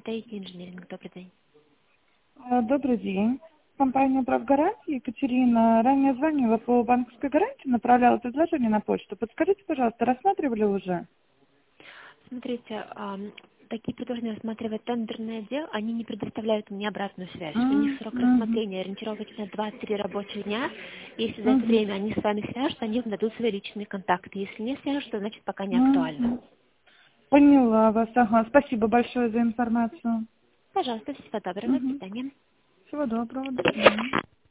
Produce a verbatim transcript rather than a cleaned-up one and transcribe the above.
ай ти-инжиниринг. Добрый день. А, Добрый день. Компания «Правгарант», Екатерина. Ранее звонила по банковской гарантии, направляла предложение на почту. Подскажите, пожалуйста, рассматривали уже? Смотрите, ам, такие предложения рассматривает тендерный отдел, они не предоставляют мне обратную связь. У них М, срок мгм, рассмотрения ориентировочно два-три рабочих дня. Если за это мгм, время они с вами свяжутся, они вам дадут свои личные контакты. Если не свяжутся, значит пока не актуально. мгм. Поняла вас, ага. Спасибо большое за информацию. Пожалуйста, всего доброго, до Мгм. свидания. Всего доброго, до свидания.